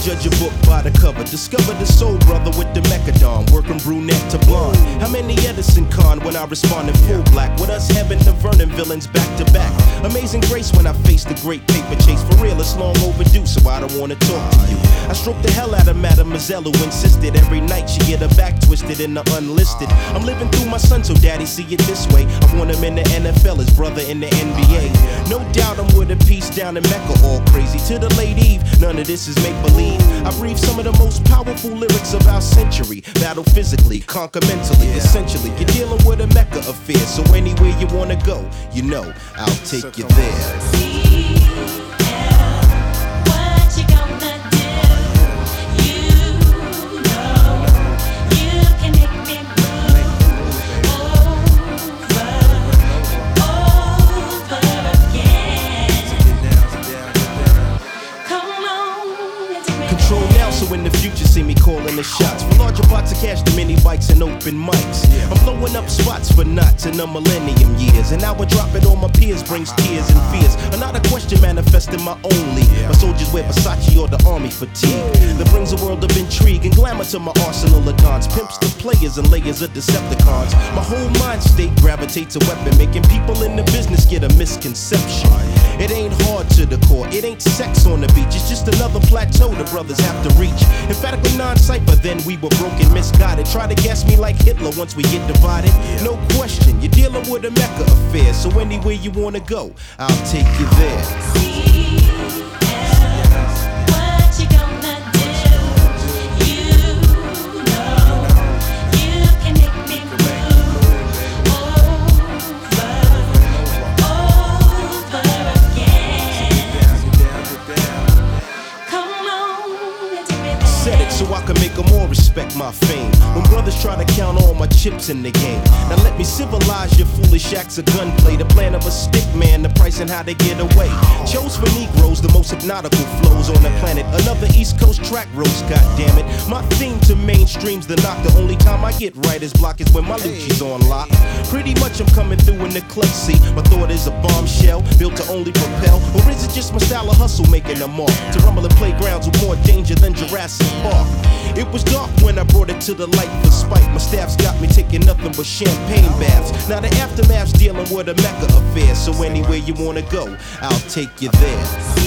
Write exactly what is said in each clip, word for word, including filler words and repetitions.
judge a book by the cover. Discover the soul brother with the mechadon, working brunette to blonde. How many Edison Con when I respond in full black? With us having the Vernon villains back to back. Amazing grace when I face the great paper chase. For real, it's long overdue, so I don't wanna talk to you. I stroke the hell out of Mademoiselle who insisted every night she get her back twisted in the unlisted. I'm living through my son, so daddy see it this way. I want him in the N F L, his brother in the N B A. No doubt I'm with a piece down in Mecca, all crazy to the late Eve. None of this is make believe. I breathe some of the most powerful lyrics of our century. Battle physically, conquer mentally. Essentially, you're dealing with a Mecca affair. So anywhere you wanna go, you know I'll take you there. So in the future, see me calling the shots for larger pots of cash, the mini bikes and open mics. I'm blowing up spots for knots in the millennium years, and now I drop it on my peers brings tears and fears. Another question manifesting my only. My soldiers wear Versace or the army fatigue. That brings a world of intrigue and glamour to my arsenal of dons. Pimps the players and layers of Decepticons. My whole mind state gravitates a weapon, making people in the business get a misconception. It ain't hard to the core, it ain't sex on the beach. It's just another plateau the brothers have to reach. Emphatically non-cypher, then we were broken, misguided. Try to gas me like Hitler once we get divided. No question, you're dealing with a Mecca affair. So anywhere you wanna go, I'll take you there. So I can make them all respect my fame. When brothers try to count all my chips in the game. Now let me civilize your foolish acts of gunplay. The plan of a stick man, the price and how they get away. Chose for Negroes, the most hypnotical flows on the planet. Another East Coast track roast, goddammit. My theme to mainstream's the knock. The only time I get writer's block is when my Lucci's on lock. Pretty much I'm coming through in the clutch seat. My thought is a bombshell, built to only propel. Or is it just my style of hustle making a mark? To rumble in playgrounds with more danger than Jurassic Park. It was dark when I brought it to the light for spite. My staff's got me taking nothing but champagne baths. Now the aftermath's dealing with a Mecca affair. So anywhere you wanna go, I'll take you there.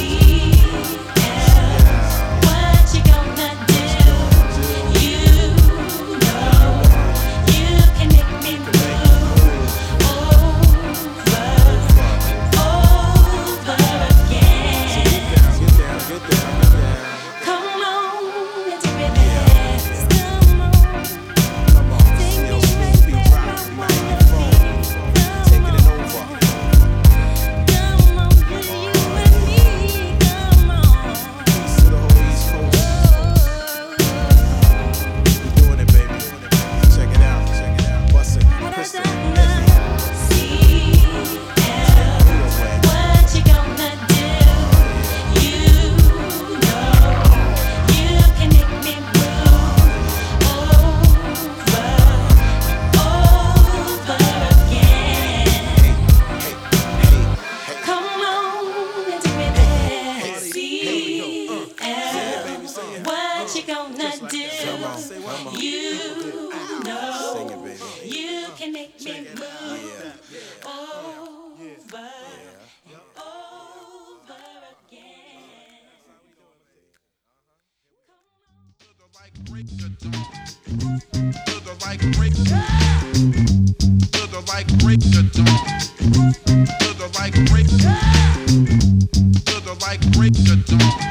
break the dawn. Sugar like break the dawn. Sugar like break the dawn. Sugar like break the dawn. Sugar like break the dawn.